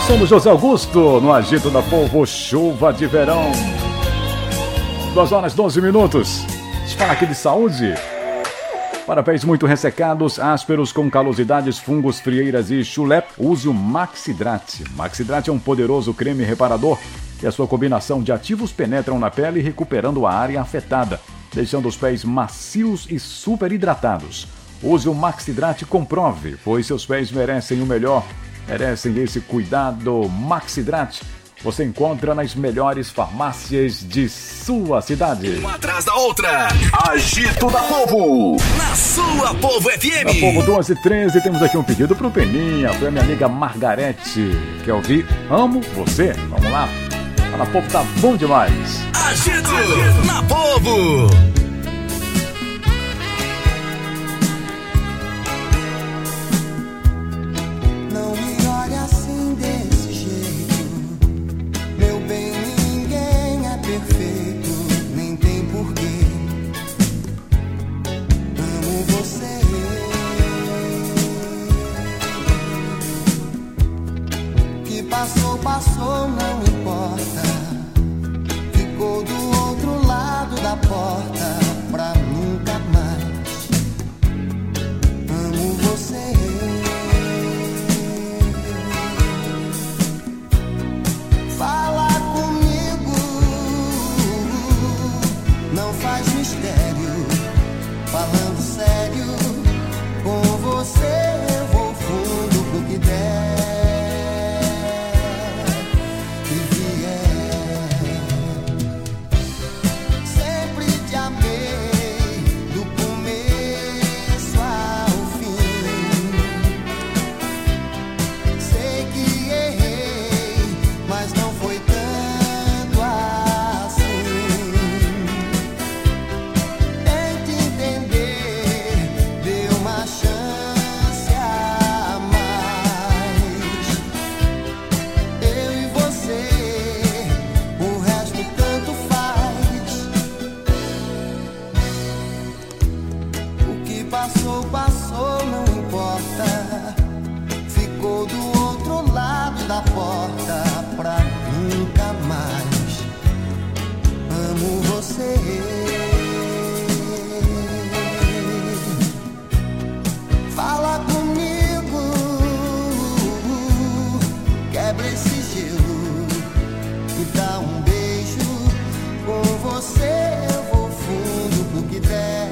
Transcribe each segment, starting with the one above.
Somos José Augusto, no Agito da Povo, chuva de verão. 2h12. Deixa eu falar aqui de saúde. Para pés muito ressecados, ásperos, com calosidades, fungos, frieiras e chulé, use o Maxidrate. Maxidrate é um poderoso creme reparador e a sua combinação de ativos penetram na pele, recuperando a área afetada, deixando os pés macios e super hidratados. Use o Maxidrate e comprove, pois seus pés merecem o melhor. Merecem esse cuidado. Maxidrate você encontra nas melhores farmácias de sua cidade. Uma atrás da outra. Agito da Povo. Na sua Povo FM. Na Povo 12:13, temos aqui um pedido pro Peninha, pra minha amiga Margarete. Quer ouvir? Amo você. Vamos lá. Na Povo tá bom demais. Agito na Povo. Passou, não importa. Ficou do outro lado da porta pra nunca mais. Amo você. Fala comigo, não faz mistério. Falando sério, com você eu vou fundo pro que der. Passou, não importa. Ficou do outro lado da porta pra nunca mais. Amo você. Fala comigo, quebra esse gelo e dá um beijo. Com você eu vou fundo pro que der.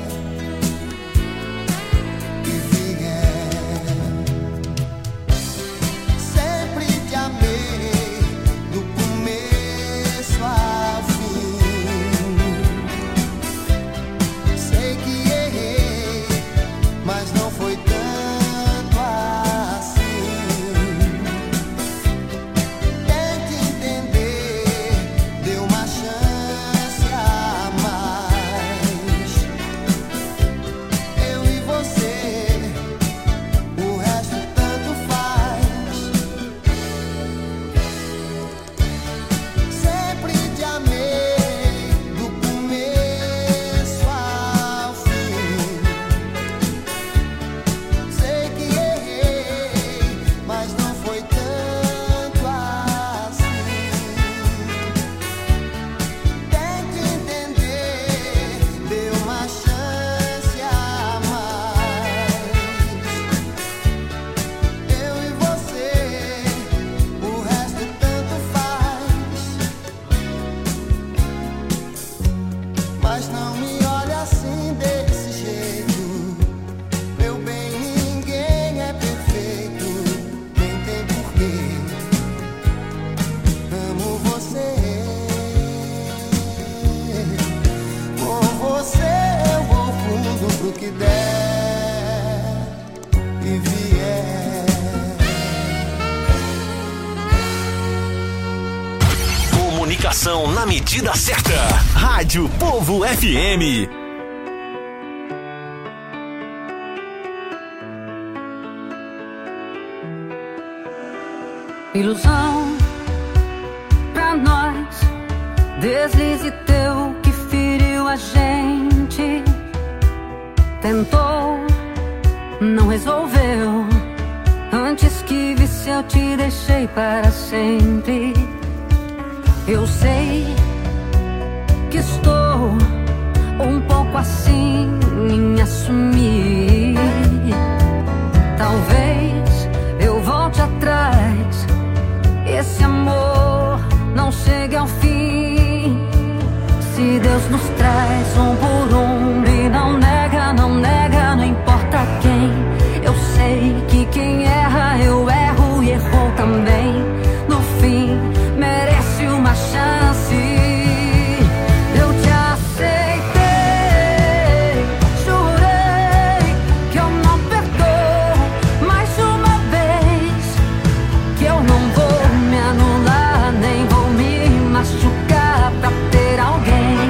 Na medida certa. Rádio Povo FM. Ilusão pra nós, deslize teu que feriu a gente. Tentou, não resolveu. Antes que visse eu te deixei para sempre. Eu sei que estou um pouco assim em assumir. Talvez eu volte atrás, esse amor não chegue ao fim. Se Deus nos traz um por um e não nega, não nega, não importa quem. Eu sei que quem erra eu erro e errou também. No fim merece uma chance. Eu te aceitei, jurei que eu não perdoo mais uma vez, que eu não vou me anular, nem vou me machucar pra ter alguém,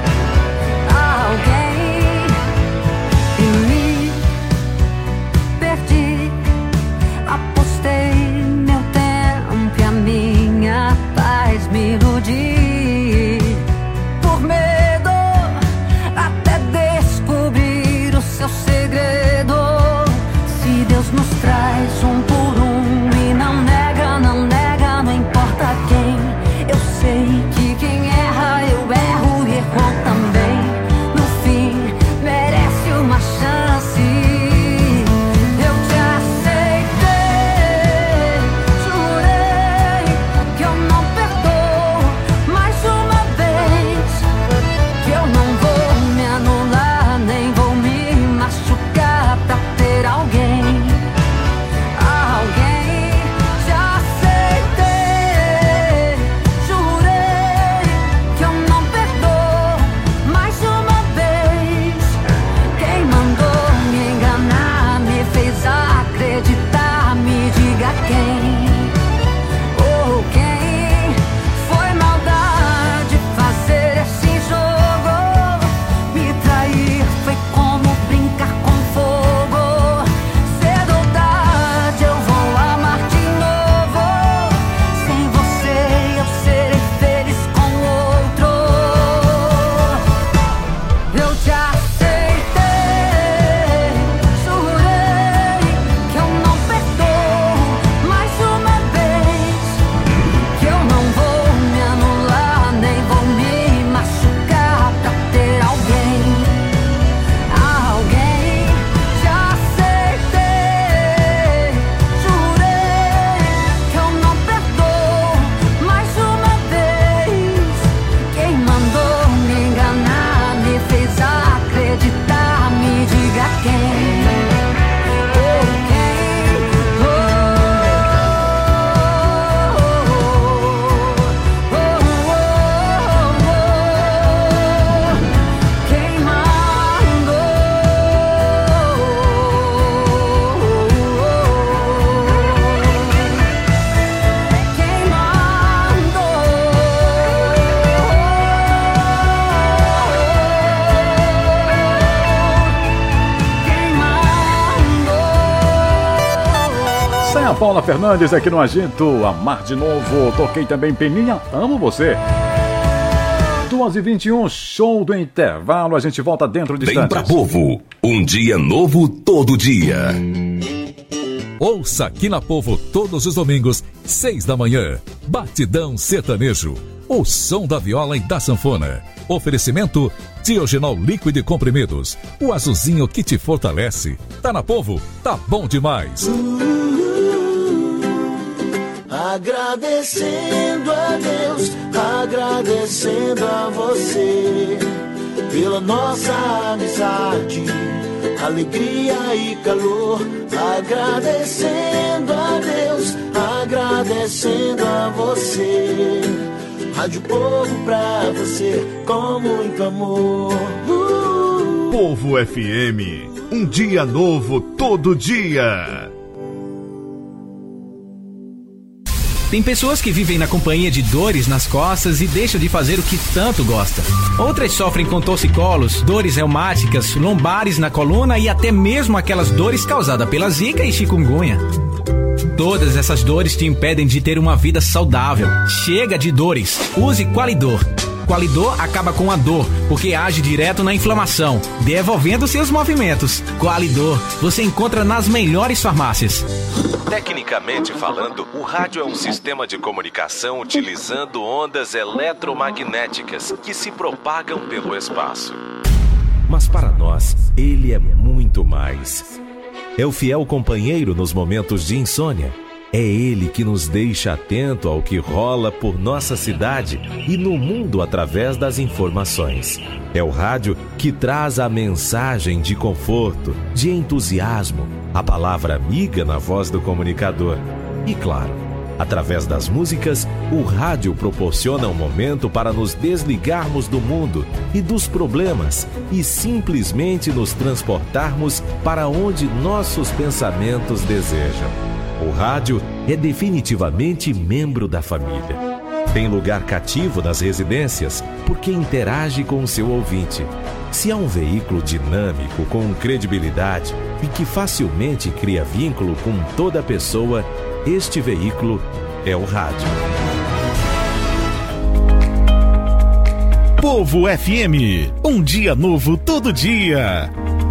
e me perdi. Apostei meu tempo e a minha paz, me iludi por medo até descobrir o seu segredo. Se Deus nos traz um por um e não nega, não nega, não importa quem. Eu sei que quem erra eu erro e errou também. No fim merece uma chance. Eu te aceitei, jurei que eu não perdoo mais uma vez, que eu não vou me anular, nem vou me machucar pra ter alguém. Já aceitei, jurei que eu não perdoo mais uma vez. Quem mandou me enganar, me fez acreditar, me diga quem. Ou quem foi maldade fazer esse jogo? Me trair foi como brincar com fogo. Cedo ou tarde eu vou amar de novo. Sem você eu serei feliz com outro. Eu te aceitei, jurei que eu não perdoo mais uma vez, que eu não vou me anular, nem vou me machucar pra ter alguém. Já aceitei, jurei que eu não perdoo mais uma vez. Quem mandou me enganar, me fez acreditar, me diga quem. Quem mandou? Quem mandou? Quem mandou? Sem a Paula Fernandes aqui no Agito, Amar de Novo. Toquei também Peninha, Amo Você. 2h21, show do intervalo. A gente volta dentro de Vem pra instantes. Povo, um dia novo todo dia. Ouça aqui na Povo todos os domingos, 6 da manhã. Batidão Sertanejo. O som da viola e da sanfona. Oferecimento Diogenol líquido e comprimidos. O azulzinho que te fortalece. Tá na Povo? Tá bom demais. Agradecendo a Deus, agradecendo a você pela nossa amizade, alegria e calor. Agradecendo a Deus, agradecendo a você. Rádio Povo pra você com muito amor. Povo FM, um dia novo todo dia. Tem pessoas que vivem na companhia de dores nas costas e deixam de fazer o que tanto gosta. Outras sofrem com torcicolos, dores reumáticas, lombares na coluna e até mesmo aquelas dores causadas pela zika e chikungunya. Todas essas dores te impedem de ter uma vida saudável. Chega de dores. Use Qualidor. Qualidor acaba com a dor, porque age direto na inflamação, devolvendo seus movimentos. Qualidor, você encontra nas melhores farmácias. Tecnicamente falando, o rádio é um sistema de comunicação utilizando ondas eletromagnéticas que se propagam pelo espaço. Mas para nós, ele é muito mais. É o fiel companheiro nos momentos de insônia. É ele que nos deixa atento ao que rola por nossa cidade e no mundo através das informações. É o rádio que traz a mensagem de conforto, de entusiasmo, a palavra amiga na voz do comunicador. E claro, através das músicas, o rádio proporciona um momento para nos desligarmos do mundo e dos problemas e simplesmente nos transportarmos para onde nossos pensamentos desejam. O rádio é definitivamente membro da família. Tem lugar cativo nas residências porque interage com o seu ouvinte. Se há um veículo dinâmico, com credibilidade e que facilmente cria vínculo com toda pessoa, este veículo é o rádio. Povo FM, um dia novo todo dia.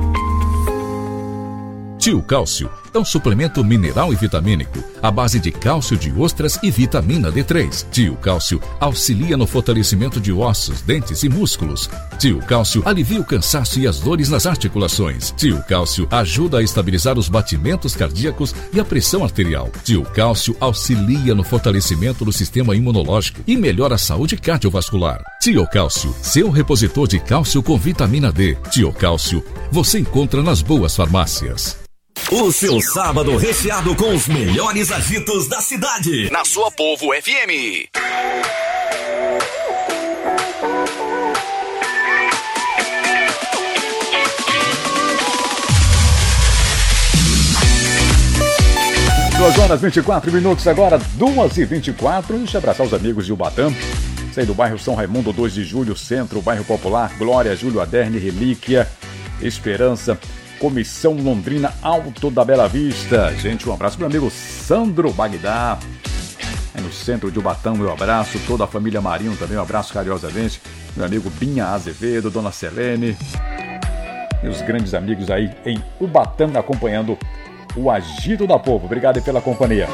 Tio Cálcio é um suplemento mineral e vitamínico à base de cálcio de ostras e vitamina D3. Tio Cálcio auxilia no fortalecimento de ossos, dentes e músculos. Tio Cálcio alivia o cansaço e as dores nas articulações. Tio Cálcio ajuda a estabilizar os batimentos cardíacos e a pressão arterial. Tio Cálcio auxilia no fortalecimento do sistema imunológico e melhora a saúde cardiovascular. Tio Cálcio, seu repositor de cálcio com vitamina D. Tio Cálcio, você encontra nas boas farmácias. O seu sábado recheado com os melhores agitos da cidade. Na sua Povo FM. Duas horas 24 minutos agora, 2h24. Deixa eu abraçar os amigos de Ubatã. Sei do bairro São Raimundo, 2 de julho, Centro, bairro Popular, Glória, Júlio Aderne, Relíquia, Esperança, Comissão Londrina, Alto da Bela Vista. Gente, um abraço pro meu amigo Sandro Bagdá. É no centro de Ubatã, meu abraço. Toda a família Marinho também, um abraço carinhosamente. Meu amigo Binha Azevedo, Dona Selene. E os grandes amigos aí em Ubatã acompanhando o Agito da Povo. Obrigado pela companhia.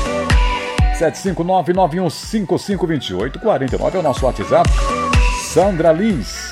759-9155-2849 é o nosso WhatsApp. Sandra Lins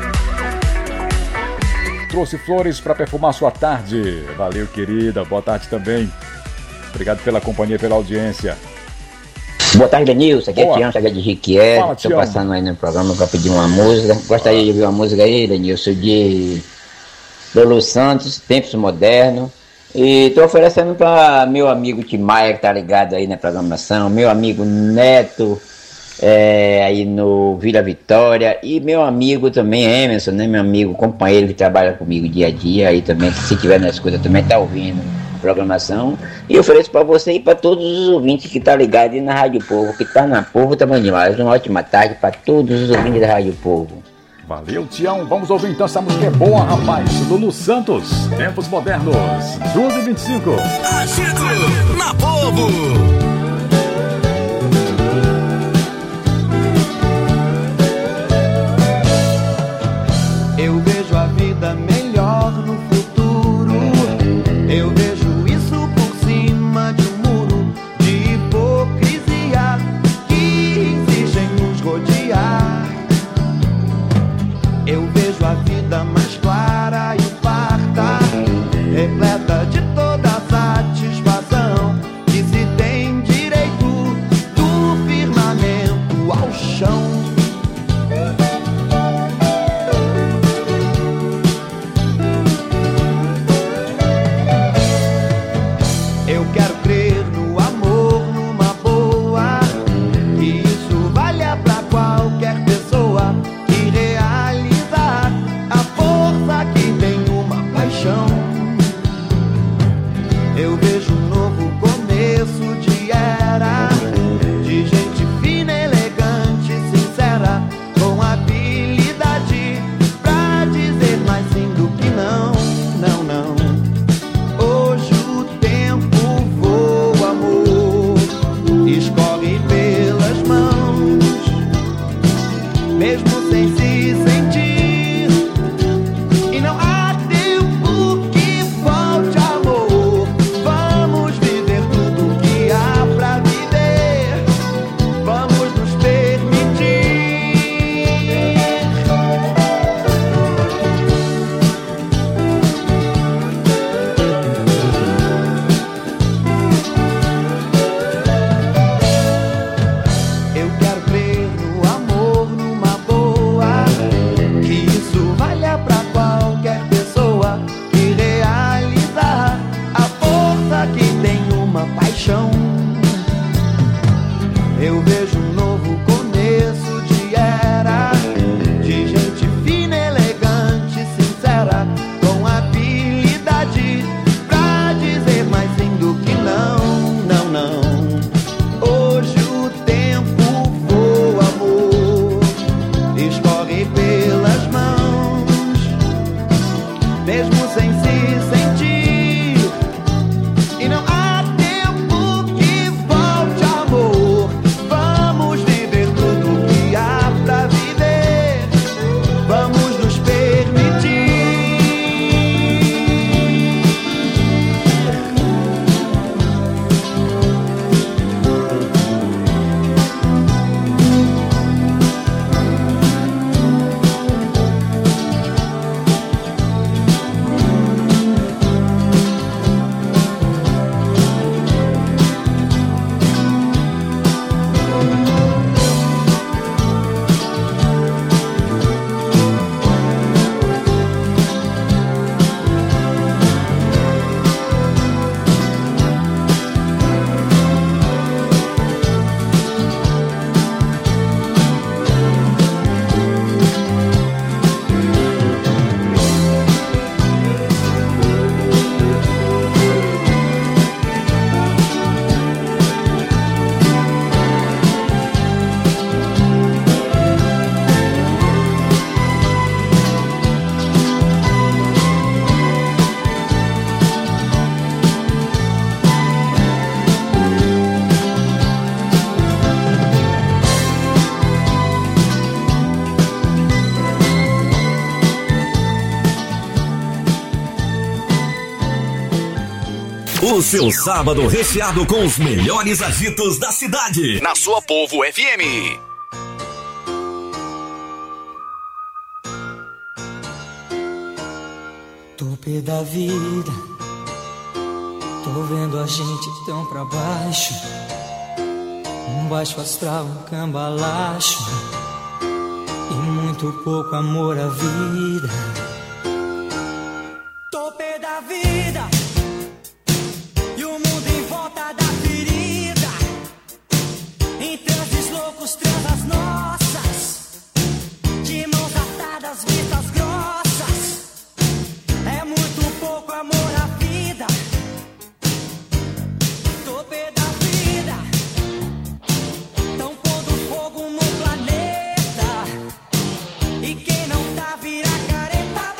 trouxe flores para perfumar sua tarde. Valeu, querida. Boa tarde também. Obrigado pela companhia, pela audiência. Boa tarde, Denilson. Aqui é Tião, chega de Jiquié. Estou passando aí no programa para pedir uma música. Gostaria de ouvir uma música aí, Denilson, de Lulu Santos, Tempos Modernos. E estou oferecendo para meu amigo Timaia, que tá ligado aí na programação, meu amigo Neto, aí no Vila Vitória, e meu amigo também Emerson, né, meu amigo companheiro que trabalha comigo dia a dia, aí também, que se tiver nas coisas também tá ouvindo a programação. E ofereço para você e para todos os ouvintes que tá ligado aí na Rádio Povo, que tá na Povo também demais. Uma ótima tarde para todos os ouvintes da Rádio Povo. Valeu, Tião. Vamos ouvir então essa música é boa, rapaz. Lulu Santos, Tempos Modernos, 2h25. Agito na Povo. Eu vejo a vida melhor no futuro. Eu vejo isso por cima de um muro de hipocrisia que exigem nos rodear. Eu vejo a vida mais clara e farta, repleta de toda satisfação que se tem direito do firmamento ao chão. Eu quero crer no amor, numa boa, que isso valha pra qualquer pessoa, e realizar a O seu sábado recheado com os melhores agitos da cidade. Na sua Povo FM. Topê da vida, tô vendo a gente tão pra baixo. Um baixo astral, um cambalacho e muito pouco amor à vida. Topê da vida e o mundo em volta da ferida. Em transes loucos, transas nossas, de mãos atadas, vistas grossas. É muito pouco amor à vida. Topê da vida, tão pondo fogo no planeta. E quem não tá vira careta.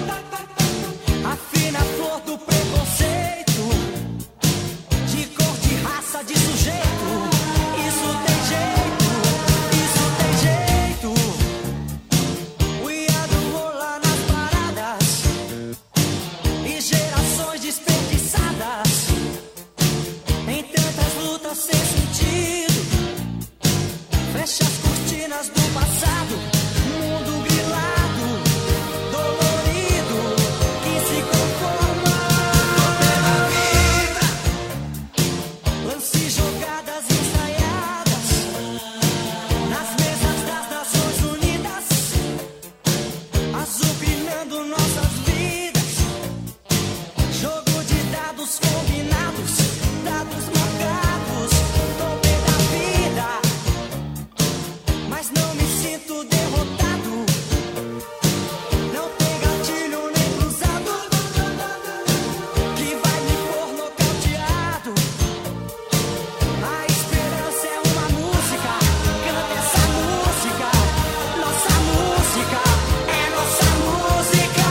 Afina a flor do preconceito, de cor, de raça, de sujeito. Isso tem jeito, isso tem jeito. O iado rola nas paradas e gerações desperdiçadas em tantas lutas sem sentido. Fecha as cortinas do passado, mundo grilado, dolorido, que se conforma. Pela vida, lance jogadas ensaiadas nas mesas das Nações Unidas, azucrinando nossas vidas. Jogo de dados combinados, dados marcados. Topê da vida, mas não me sinto derrotado. Não tem gatilho nem cruzado que vai me pôr nocauteado. A esperança é uma música, canta essa música. Nossa música é nossa música.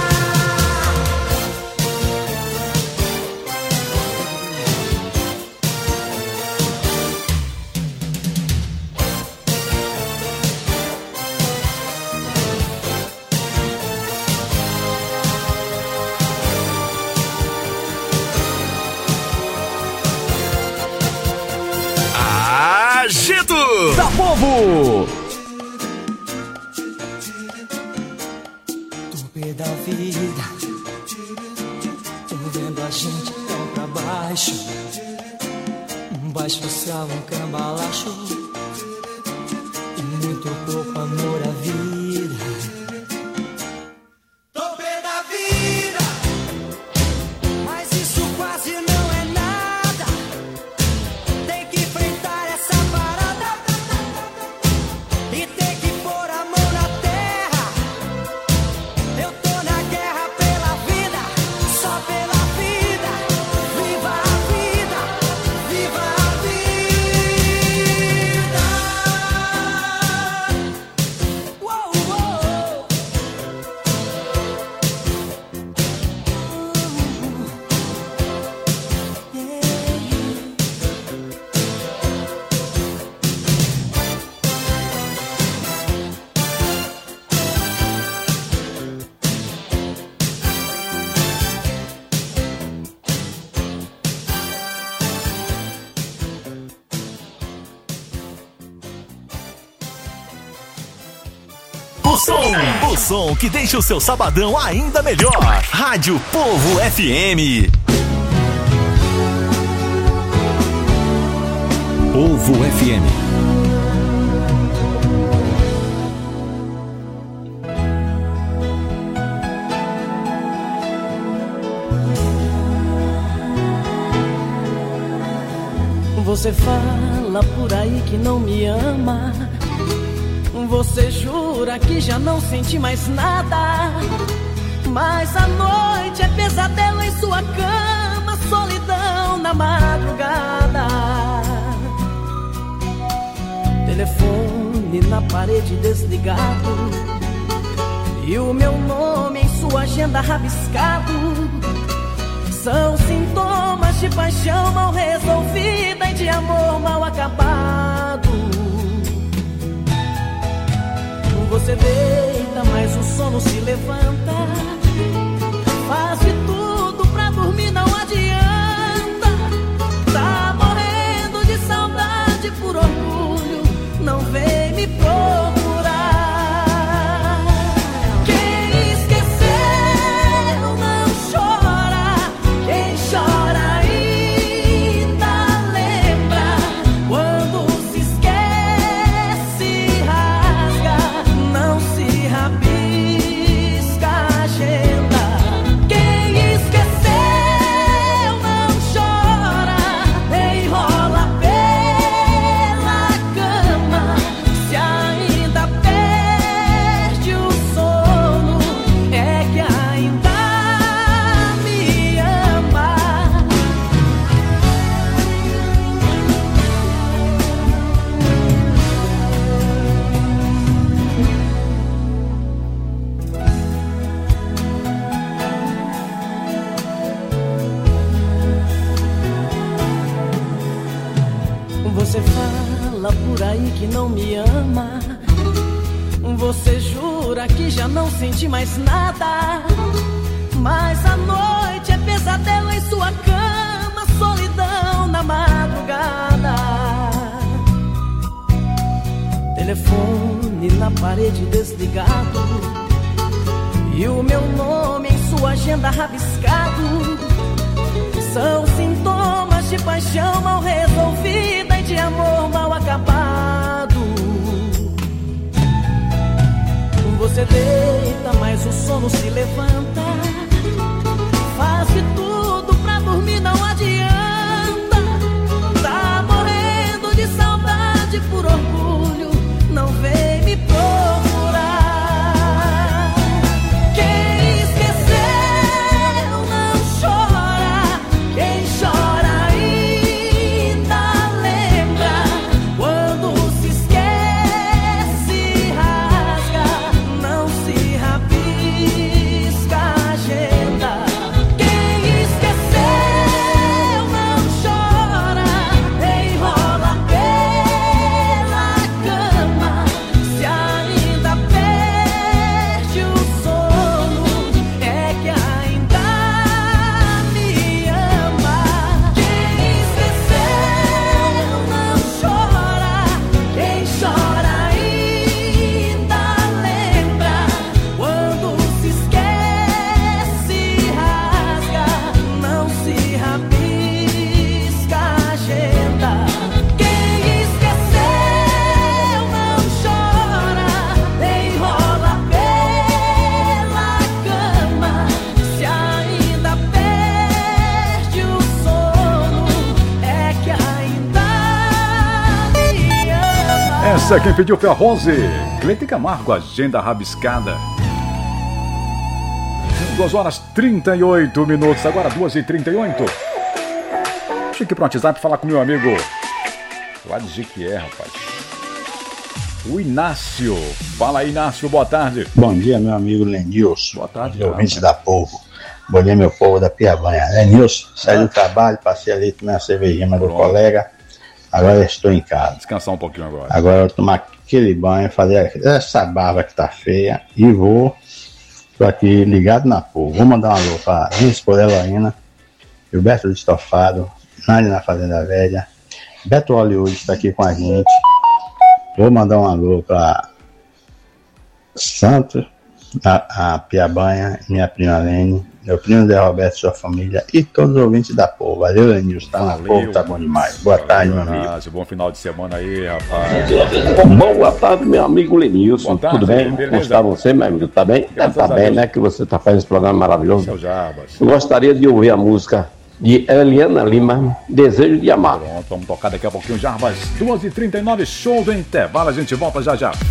Agito Da Povo! Topê da vida, tô vendo a gente tão pra baixo. Um baixo astral, um cambalacho e muito pouco amor à vida. Topê da vida, mas isso quase não é nada. Tem que enfrentar essa parada e tem que pôr a mão na terra. Eu tô na guerra pela vida, só pela vida. Viva a vida, viva a vida. Uou, uou. O som que deixa o seu sabadão ainda melhor. Rádio Povo FM. Povo FM. Você fala por aí que não me ama. Você jura que já não sente mais nada. Mas a noite é pesadelo em sua cama, solidão na madrugada. Telefone na parede desligado e o meu nome em sua agenda rabiscado. São sintomas de paixão mal resolvida e de amor mal acabado. Você deita, mas o sono se levanta. Faz de tudo pra dormir, não adianta. que não me ama. Você jura que já não sente mais nada, mas a noite é pesadelo em sua cama, solidão na madrugada. Telefone na parede desligado e o meu nome em sua agenda rabiscado. São sintomas de paixão mal resolvida e de amor mal acabado. Você deita, mas o sono se levanta. Faz de tudo pra dormir, não adianta. Tá morrendo de saudade, por orgulho não vem me procurar. Quem esqueceu não chora, quem chora ainda lembra. Quando se esquece, rasga, não se rabisca a agenda. Quem esqueceu não chora, enrola pela cama. Se ainda perde o sono, é que ainda me ama. Quem esqueceu não chora, quem chora ainda lembra. Quando se esquece, rasga, não se rabisca a agenda. Quem esqueceu não chora, enrola pela cama. Se ainda perde o sono, é que ainda me ama. Essa quem pediu foi a Rose. Cleide Camargo, agenda rabiscada. 2h38, agora 2h38. Deixa aqui pro WhatsApp falar com meu amigo lá de Jequié, rapaz. O Inácio. Fala aí, Inácio, boa tarde. Bom dia, meu amigo Lenilson. Boa tarde, ouvinte da Povo. Bom dia, meu povo da Piabanha. Lenilson, saí do trabalho, passei ali tomei uma cervejinha do colega. Agora estou em casa. Descansar um pouquinho agora. Agora eu vou tomar aquele banho, fazer essa barba que tá feia e vou. Estou aqui ligado na Povo. Vou mandar um alô para minha esposa Eloína, Gilberto do Estofado, Nani na Fazenda Velha, Beto Hollywood está aqui com a gente. Vou mandar um alô para Santos, a Piabanha, minha prima Lene, meu primo Zé Roberto, sua família e todos os ouvintes da Povo. Valeu, Lenilson, tá na Povo, tá bom demais. Boa tarde, meu amigo. Bom final de semana aí, rapaz. Boa tarde, meu amigo Lenilson. Tarde, tudo bem? beleza? Como está você, meu amigo? Tá bem? Tá bem, né? Que você tá fazendo esse programa maravilhoso. Seu Jarbas. Eu gostaria de ouvir a música de Eliana Lima, Desejo de Amar. Pronto, vamos tocar daqui a pouquinho, Jarbas. 2h39, show do intervalo. A gente volta já já.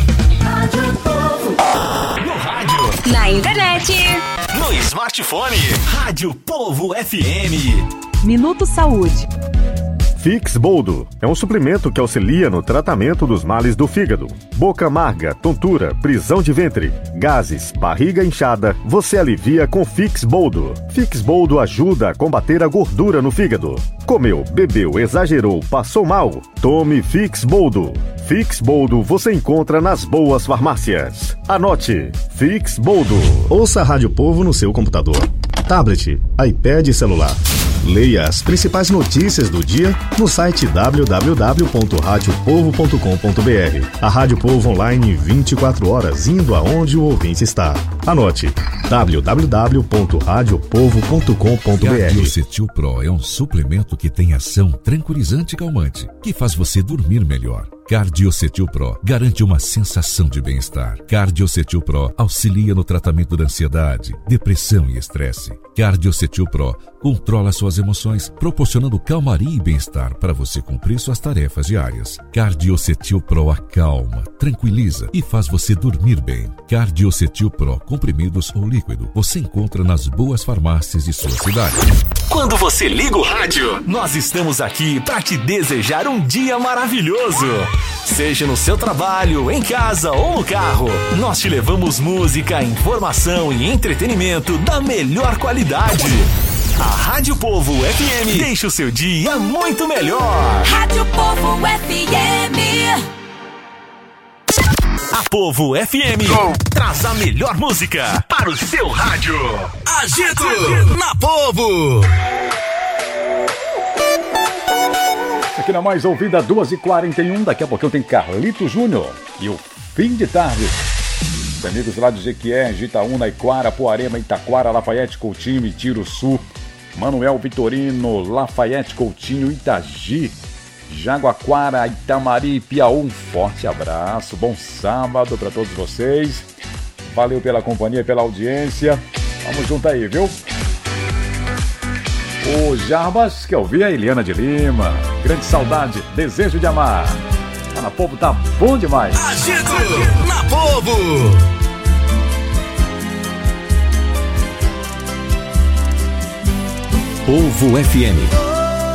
No rádio, Na internet, no smartphone, Rádio Povo FM. Minuto Saúde. Fix Boldo é um suplemento que auxilia no tratamento dos males do fígado. Boca amarga, tontura, prisão de ventre, gases, barriga inchada, você alivia com Fix Boldo. Fix Boldo ajuda a combater a gordura no fígado. Comeu, bebeu, exagerou, passou mal? Tome Fix Boldo. Fix Boldo você encontra nas boas farmácias. Anote, Fix Boldo. Ouça a Rádio Povo no seu computador, tablet, iPad e celular. Leia as principais notícias do dia no site www.radiopovo.com.br. A Rádio Povo online 24 horas, indo aonde o ouvinte está. Anote, www.radiopovo.com.br. Cardiocetil Pro é um suplemento que tem ação tranquilizante e calmante, que faz você dormir melhor. Cardiocetil Pro garante uma sensação de bem-estar. Cardiocetil Pro auxilia no tratamento da ansiedade, depressão e estresse. Cardiocetil Pro controla suas emoções, proporcionando calmaria e bem-estar para você cumprir suas tarefas diárias. Cardiocetil Pro acalma, tranquiliza e faz você dormir bem. Cardiocetil Pro, comprimidos ou líquido, você encontra nas boas farmácias de sua cidade. Quando você liga o rádio, nós estamos aqui para te desejar um dia maravilhoso. Seja no seu trabalho, em casa ou no carro, nós te levamos música, informação e entretenimento da melhor qualidade. A Rádio Povo FM deixa o seu dia muito melhor. Rádio Povo FM. Na Povo FM, traz a melhor música para o seu rádio. Agito na Povo. Aqui na mais ouvida, 2h41. Daqui a pouquinho tem Carlito Júnior e o Fim de Tarde. Os amigos lá de Jequié, Itaúna, Iquara, Poarema, Itaquara, Lafayette, Coutinho, Tiro Sul, Manuel Vitorino, Lafayette, Coutinho, Itagi, Jaguaquara, Itamari, Piauí. Um forte abraço, bom sábado para todos vocês. Valeu pela companhia e pela audiência. Vamos junto aí, viu? O Jarbas, que eu vi a Eliana de Lima. Grande saudade, desejo de amar. Tá na Povo, tá bom demais. Agito na Povo. Povo FM.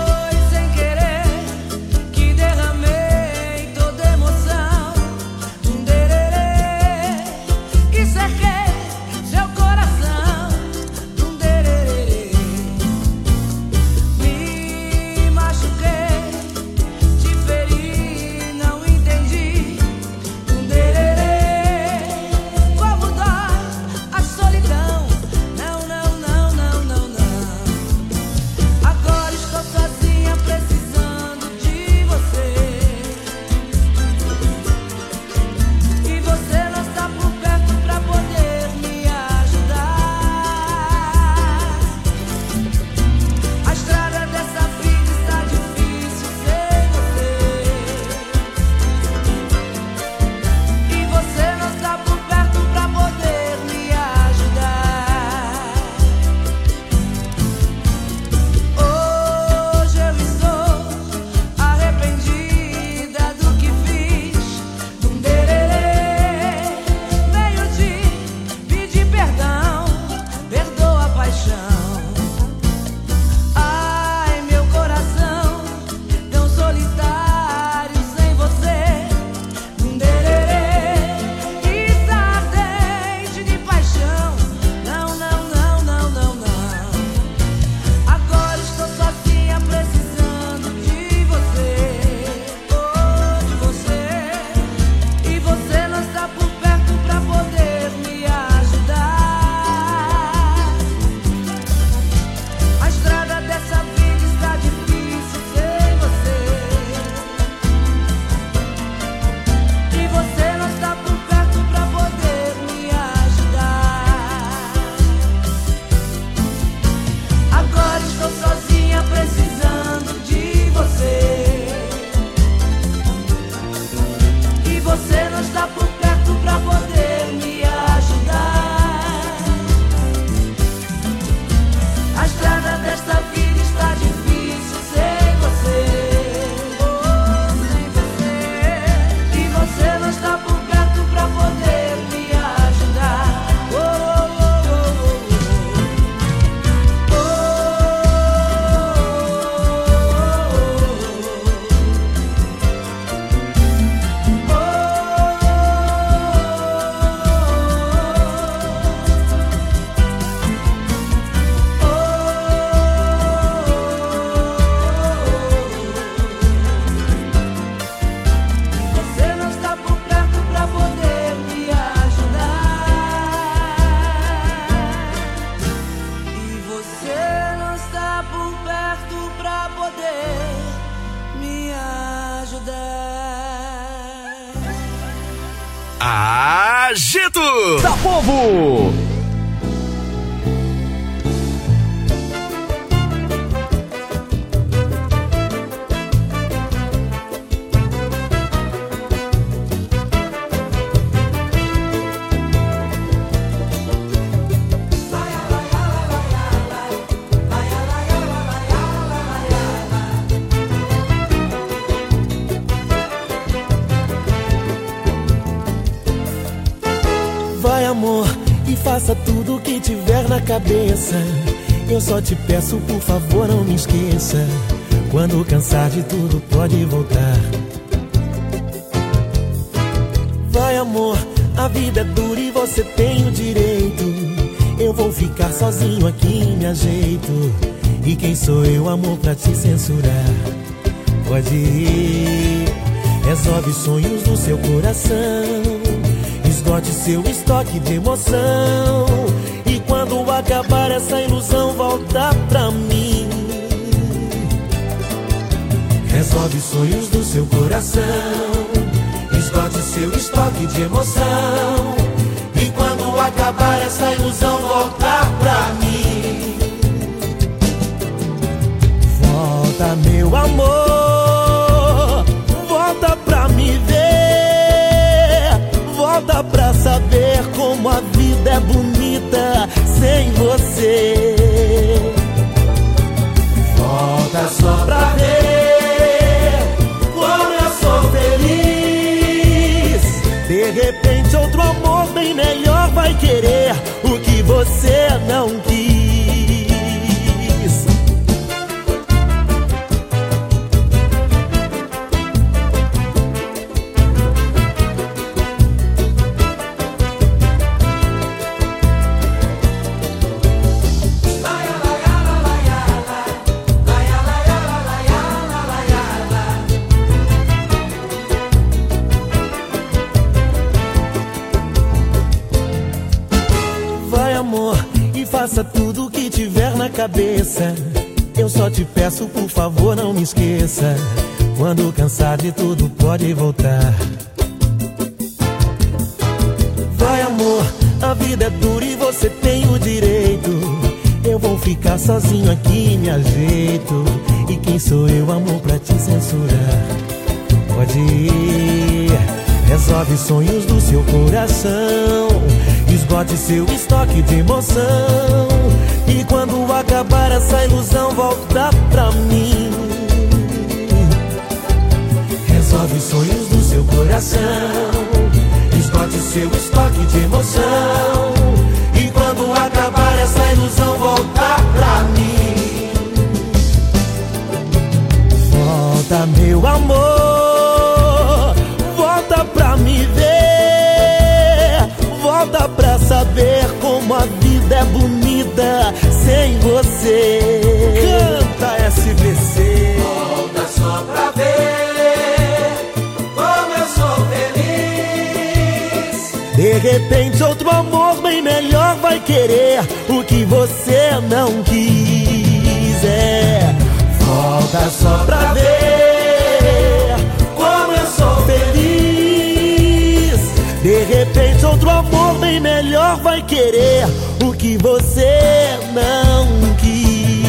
Agito da Povo. Faça tudo o que tiver na cabeça. Eu só te peço, por favor, não me esqueça. Quando cansar de tudo, pode voltar. Vai, amor, a vida é dura e você tem o direito. Eu vou ficar sozinho aqui, me ajeito. E quem sou eu, amor, pra te censurar? Pode ir, resolve sonhos do seu coração. esgote seu estoque de emoção. E quando acabar essa ilusão, volta pra mim. Resolve sonhos do seu coração, esgote seu estoque de emoção. E quando acabar essa ilusão, volta pra mim. Volta, meu amor, volta pra me ver. Volta pra saber como a vida é bonita sem você. Volta só pra ver como eu sou feliz. De repente outro amor bem melhor vai querer o que você não quis. Faça tudo o que tiver na cabeça. Eu só te peço, por favor, não me esqueça. Quando cansar de tudo, pode voltar. Vai, amor, a vida é dura e você tem o direito. Eu vou ficar sozinho aqui, me ajeito. E quem sou eu, amor, pra te censurar? Pode ir, resolve sonhos do seu coração, esgote seu estoque de emoção. E quando acabar essa ilusão, volta pra mim. Resolve sonhos do seu coração, esgote seu estoque de emoção. E quando acabar essa ilusão, volta pra mim. Volta, meu amor, volta pra me ver. Volta pra saber como a vida é bonita sem você. Canta SBC. Volta só pra ver como eu sou feliz. De repente outro amor bem melhor vai querer o que você não quis. É, volta só pra ver como eu sou feliz. De repente outro amor bem melhor vai querer o que você não quis.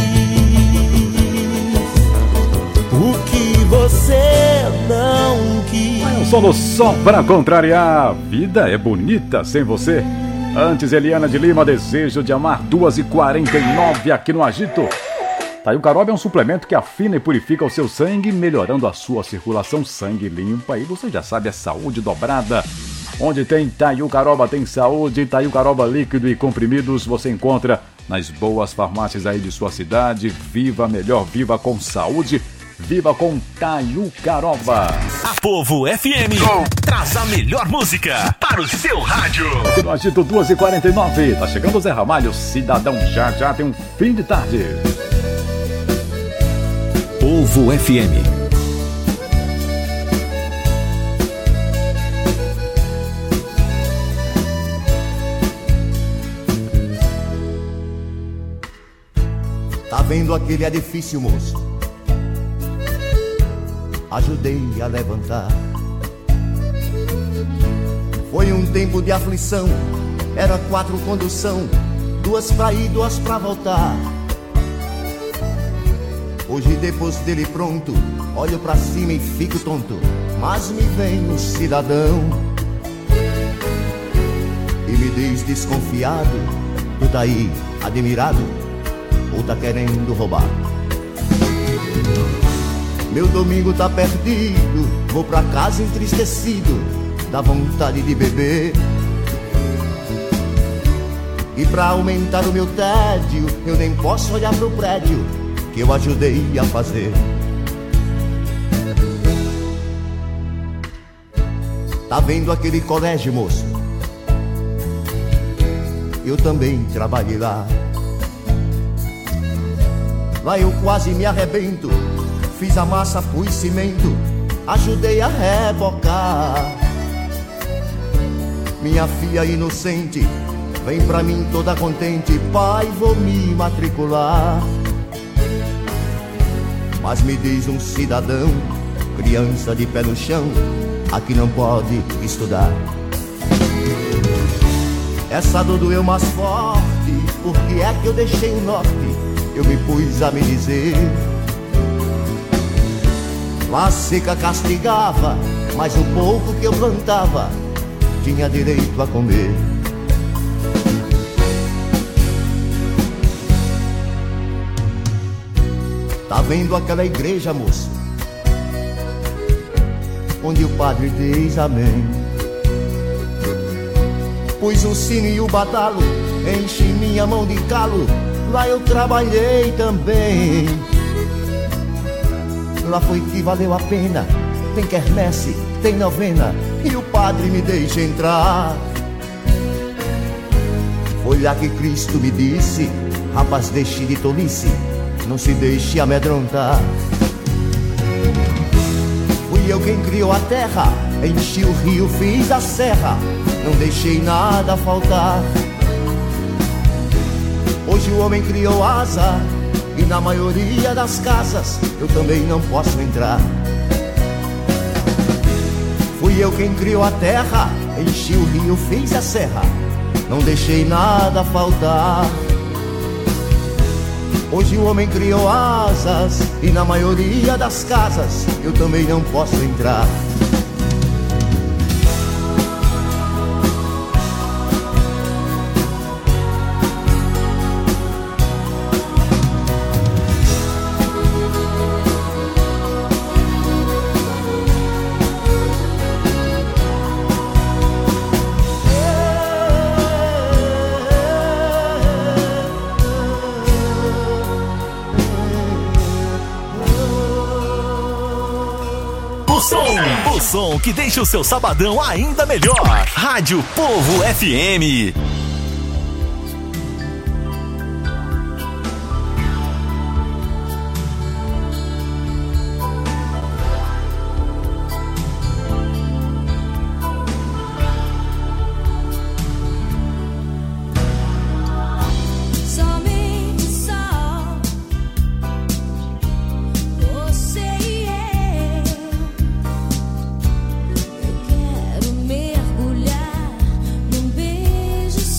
O que você não quis. Um solo só pra contrariar. A vida é bonita sem você. Antes, Eliana de Lima, Desejo de Amar, 2h49 aqui no Agito. Taiu Caroba é um suplemento que afina e purifica o seu sangue, melhorando a sua circulação. Sangue limpo, aí você já sabe, é saúde dobrada. Onde tem Taiu Caroba tem saúde. Taiu Caroba líquido e comprimidos você encontra nas boas farmácias aí de sua cidade. Viva melhor, viva com saúde, viva com Taiu Caroba. A Povo FM traz a melhor música para o seu rádio. Aqui no Agito 2h49, tá chegando o Zé Ramalho, Cidadão, já tem um fim de tarde. Povo FM. Tá vendo aquele edifício, moço? Ajudei a levantar. Foi um tempo de aflição. Era 4 condução, 2 pra ir, 2 pra voltar. Hoje depois dele pronto, olho pra cima e fico tonto. Mas me vem um cidadão e me diz desconfiado: tu tá aí admirado ou tá querendo roubar? Meu domingo tá perdido, vou pra casa entristecido, dá vontade de beber. E pra aumentar o meu tédio, eu nem posso olhar pro prédio que eu ajudei a fazer. Tá vendo aquele colégio, moço? Eu também trabalhei lá. Lá eu quase me arrebento. Fiz a massa, pus cimento, ajudei a rebocar. Minha filha inocente, vem pra mim toda contente, pai, vou me matricular. Mas me diz um cidadão, criança de pé no chão, aqui não pode estudar. Essa dor doeu mais forte, porque é que eu deixei o norte, eu me pus a me dizer. La seca castigava, mas o pouco que eu plantava tinha direito a comer. Tá vendo aquela igreja, moço, onde o padre diz amém? Pus o sino e o badalo, enchi minha mão de calo, lá eu trabalhei também. Lá foi que valeu a pena, tem quermesse, tem novena, e o padre me deixa entrar. Foi lá que Cristo me disse, rapaz, deixe de tolice, não se deixe amedrontar. Fui eu quem criou a terra, enchi o rio, fiz a serra, não deixei nada faltar. Hoje o homem criou asa, e na maioria das casas eu também não posso entrar. Fui eu quem criou a terra, enchi o rio, fiz a serra, não deixei nada faltar. Hoje o homem criou asas, e na maioria das casas eu também não posso entrar. O som que deixa o seu sabadão ainda melhor. Rádio Povo FM. Mergulhar num beijo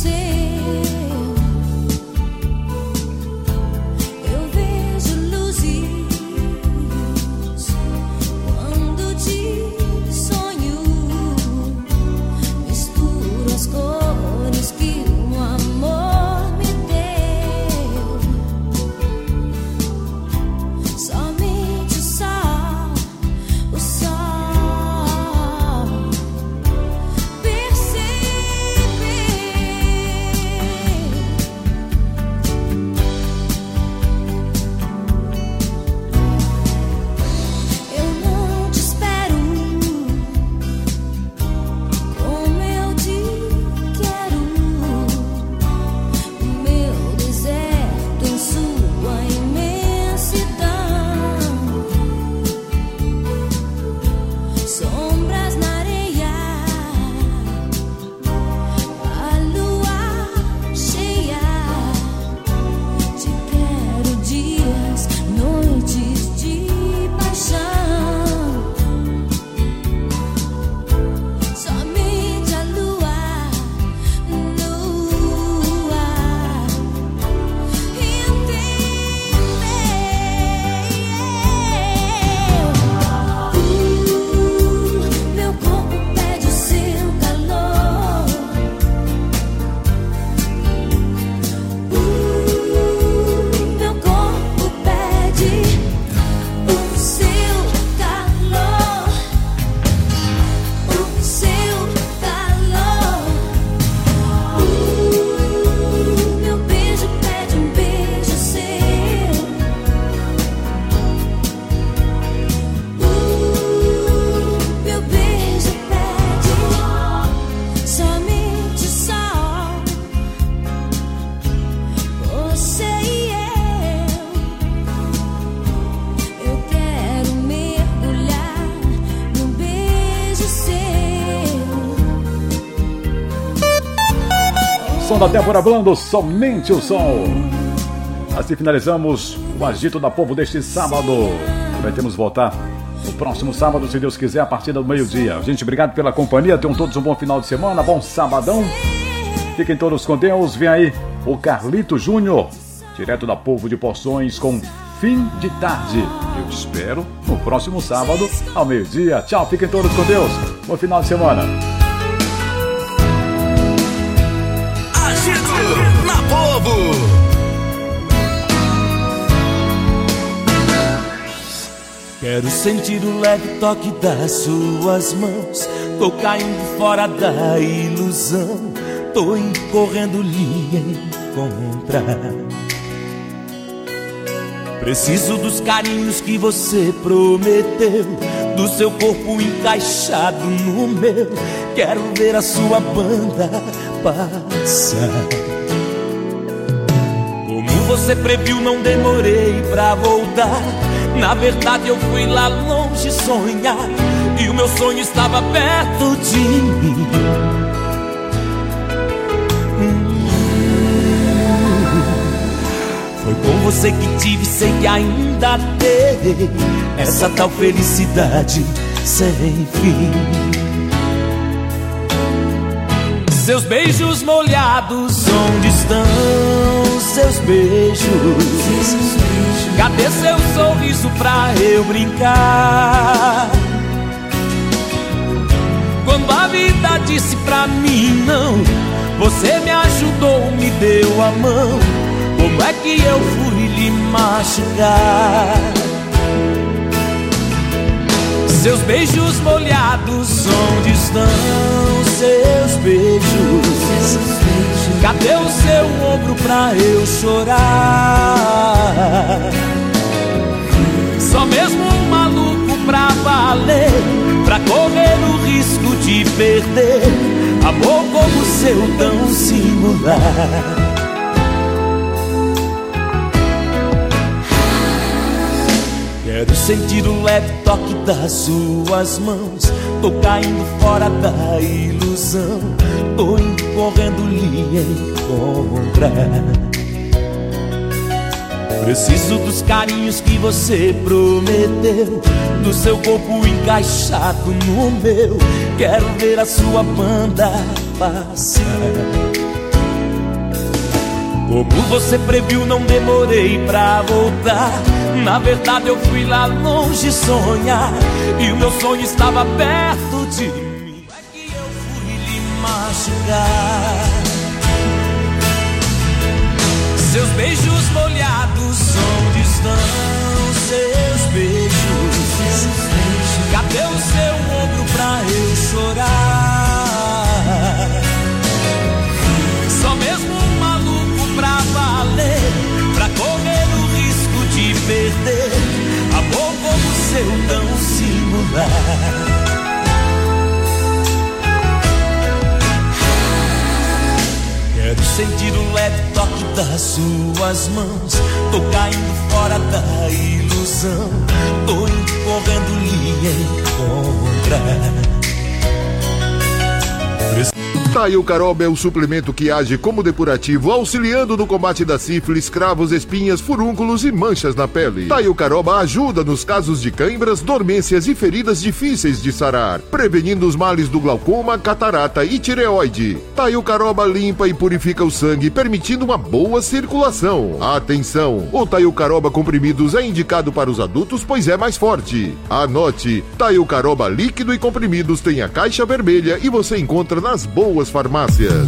som da Débora Blando, somente o som. Assim finalizamos o Agito da Povo deste sábado. Prometemos voltar no próximo sábado, se Deus quiser, a partir do meio-dia. Gente, obrigado pela companhia. Tenham todos um bom final de semana, bom sabadão. Fiquem todos com Deus. Vem aí o Carlito Júnior, direto da Povo de Porções, com Fim de Tarde. Eu espero no próximo sábado, ao meio-dia. Tchau, fiquem todos com Deus. Bom final de semana. Agito na Povo. Quero sentir o leve toque das suas mãos. Tô caindo fora da ilusão. Tô correndo lhe encontrar. Preciso dos carinhos que você prometeu, do seu corpo encaixado no meu. Quero ver a sua banda passar. Como você previu, não demorei pra voltar. Na verdade eu fui lá longe sonhar, e o meu sonho estava perto de mim. Foi com você que tive, sei que ainda terei essa tal felicidade sem fim. Seus beijos molhados, onde estão seus beijos? Cadê seu sorriso pra eu brincar? Quando a vida disse pra mim não, você me ajudou, me deu a mão. Como é que eu fui lhe machucar? Seus beijos molhados, onde estão seus beijos? Cadê o seu ombro pra eu chorar? Só mesmo um maluco pra valer, pra correr o risco de perder amor como o seu tão singular. Quero sentir o leve toque das suas mãos. Tô caindo fora da ilusão. Tô correndo lhe encontrar. Preciso dos carinhos que você prometeu, do seu corpo encaixado no meu. Quero ver a sua banda passar. Como você previu, não demorei pra voltar. Na verdade eu fui lá longe sonhar, e o meu sonho estava perto de mim. É que eu fui lhe machucar. Seus beijos molhados, onde estão seus beijos? Cadê o seu ombro pra eu chorar? Só mesmo um maluco pra valer, pra correr o risco de perder amor como o seu tão singular. Quero sentir o leve toque das suas mãos. Tô caindo fora da ilusão. Tô correndo lhe encontrar. Taio Caroba é o suplemento que age como depurativo, auxiliando no combate da sífilis, cravos, espinhas, furúnculos e manchas na pele. Taio Caroba ajuda nos casos de cãibras, dormências e feridas difíceis de sarar, prevenindo os males do glaucoma, catarata e tireoide. Taio Caroba limpa e purifica o sangue, permitindo uma boa circulação. Atenção! O Taio Caroba comprimidos é indicado para os adultos, pois é mais forte. Anote: Taio Caroba líquido e comprimidos tem a caixa vermelha e você encontra nas boas farmácias.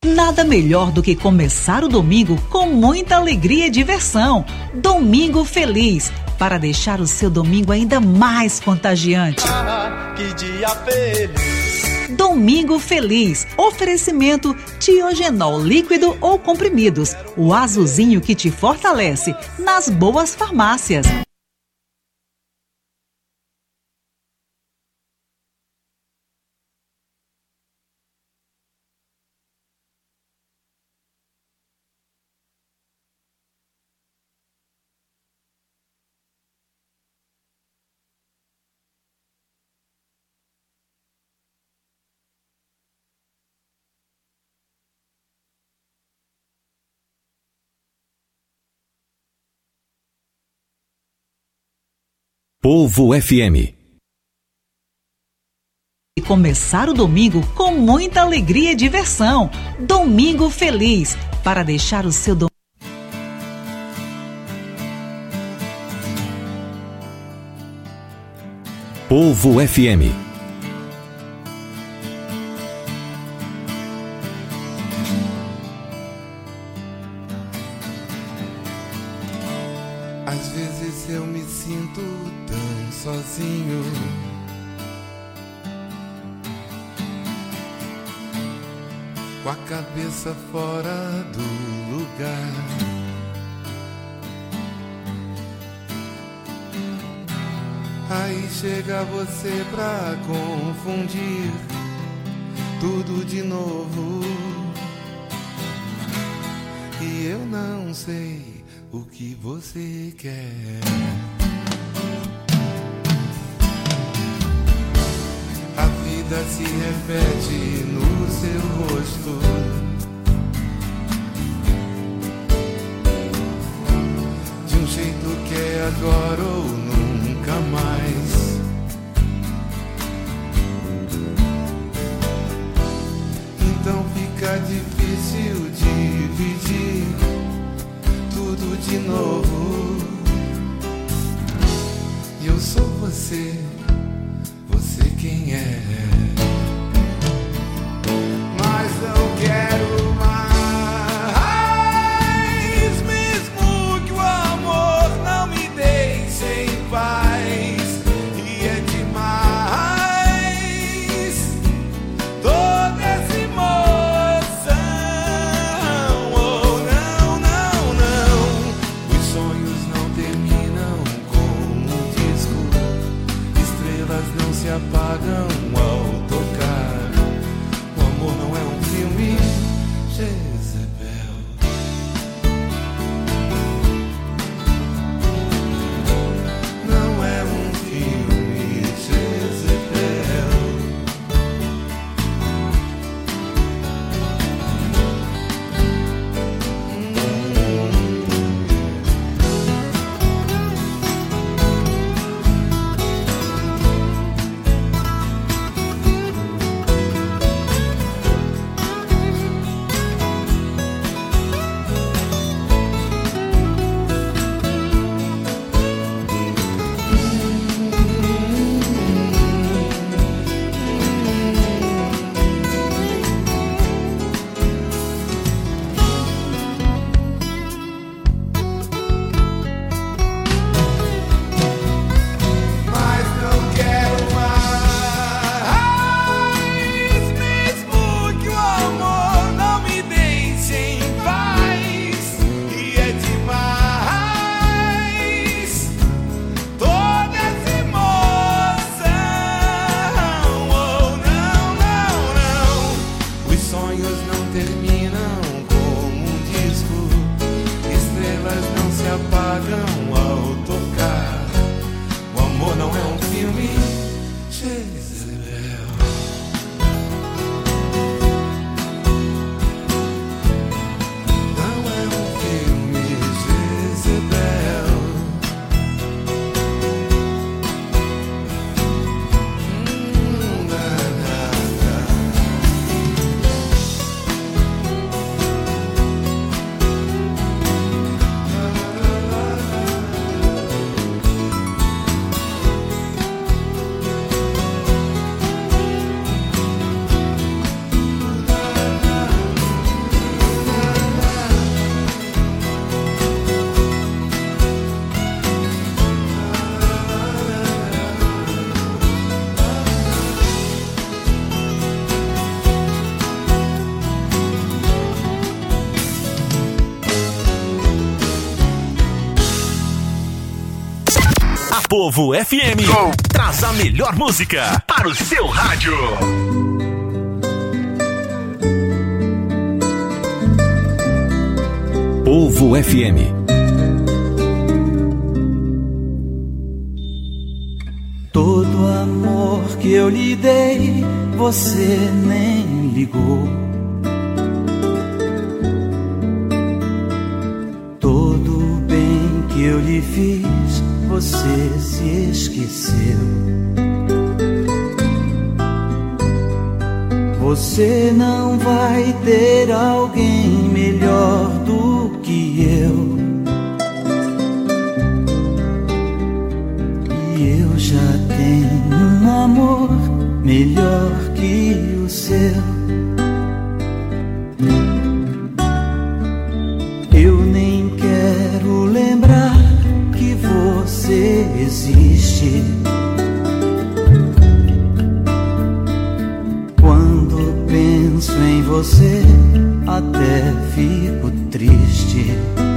Nada melhor do que começar o domingo com muita alegria e diversão. Domingo Feliz, para deixar o seu domingo ainda mais contagiante. Que dia feliz. Domingo Feliz. Oferecimento Tiogenol líquido ou comprimidos. O azulzinho que te fortalece. Nas boas farmácias. Povo FM. E começar o domingo com muita alegria e diversão. Domingo Feliz, para deixar o seu domingo. Povo FM. Às vezes eu me sinto tão sozinho. Com a cabeça fora do lugar. Aí chega você pra confundir tudo de novo. E eu não sei o que você quer. A vida se repete no seu rosto. De um jeito que é agora ou nunca mais. Então fica difícil dividir tudo de novo. E eu sou você, você quem é. Mas não quero mais, mesmo que o amor não me deixe em paz. E é demais toda essa emoção. Oh, não, não, não. Os sonhos não terminam com um disco. Estrelas não se apagam ao tocar. O amor não é um filme, Jezebel. Não é um filme, Jezebel. Povo FM traz a melhor música para o seu rádio. Povo FM. Todo amor que eu lhe dei, você nem ligou. Todo bem que eu lhe fiz, você se esqueceu. Você não vai ter alguém melhor do que eu. E eu já tenho um amor melhor que o seu. Eu nem quero lembrar que você existe. Quando penso em você, até fico triste.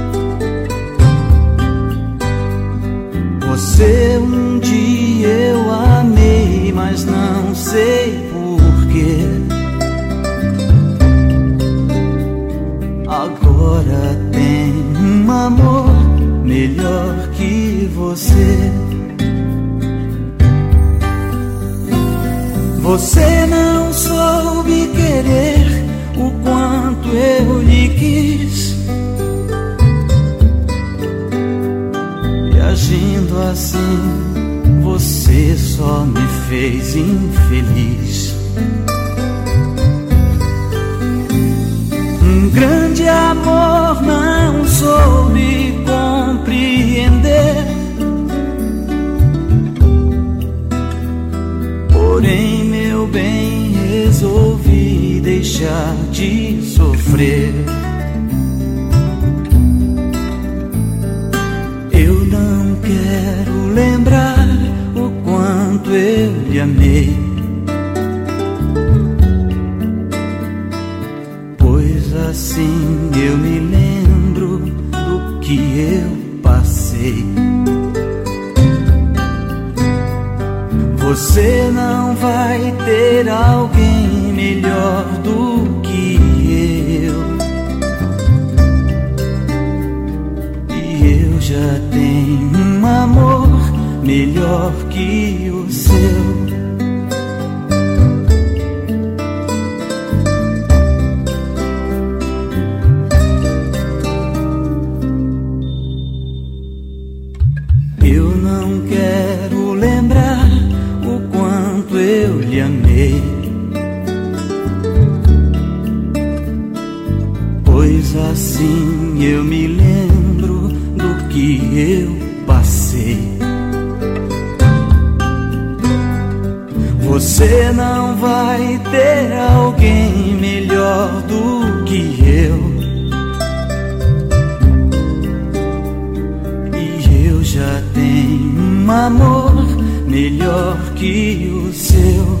Você um dia eu amei, mas não sei porquê. Agora tem um amor melhor que você. Você não soube querer o quanto eu lhe quis. E agindo assim, você só me fez infeliz. Um grande amor não soube compreender. Porém, meu bem, resolvi deixar de sofrer. Eu não quero lembrar o quanto eu lhe amei, pois assim eu me lembro do que eu passei. Você não vai ter alguém melhor do que eu. E eu já tenho um amor melhor que o seu. Eu não quero lembrar o quanto eu lhe amei, pois assim eu me lembro do que eu passei. Você não vai ter alguém melhor do que eu. E eu já tenho um amor melhor que o seu.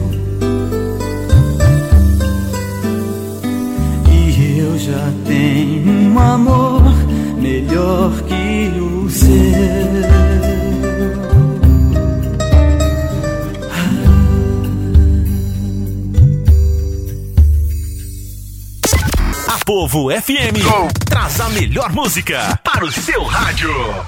E eu já tenho um amor melhor que o seu. A Povo FM traz a melhor música para o seu rádio.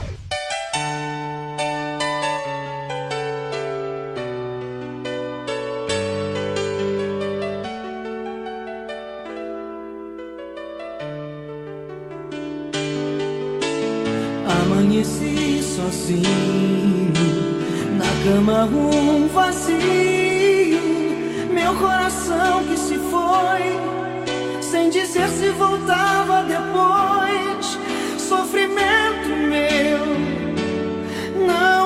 Amanheci sozinho, na cama um vazio, meu coração que se foi, sem dizer se voltava depois. Sofrimento meu, não